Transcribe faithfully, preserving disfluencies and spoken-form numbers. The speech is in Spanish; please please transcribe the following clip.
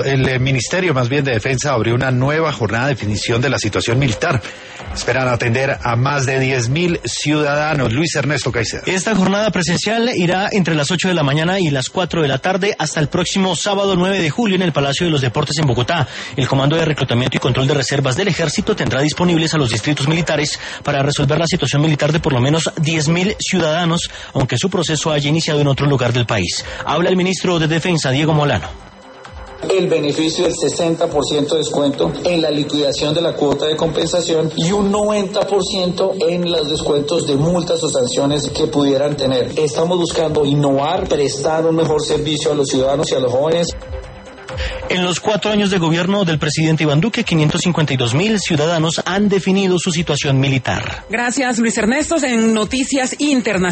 el eh, Ministerio más bien de Defensa abrió una nueva jornada de definición de la situación militar. Esperan atender a más de diez mil ciudadanos. Luis Ernesto Caicedo. Esta jornada presencial irá entre las ocho de la mañana y las cuatro de la tarde hasta el próximo sábado nueve de julio en el Palacio de los Deportes en Bogotá. El Comando de Reclutamiento y Control de Reservas del Ejército tendrá disponibles a los distritos militares para resolver la situación militar de por lo menos diez mil ciudadanos, aunque su proceso haya iniciado en otro lugar del país. Habla el ministro de Defensa, Diego Molano. El beneficio del sesenta por ciento de descuento en la liquidación de la cuota de compensación y un noventa por ciento en los descuentos de multas o sanciones que pudieran tener. Estamos buscando innovar, prestar un mejor servicio a los ciudadanos y a los jóvenes. En los cuatro años de gobierno del presidente Iván Duque, quinientos cincuenta y dos mil ciudadanos han definido su situación militar. Gracias, Luis Ernesto. En Noticias Internacionales.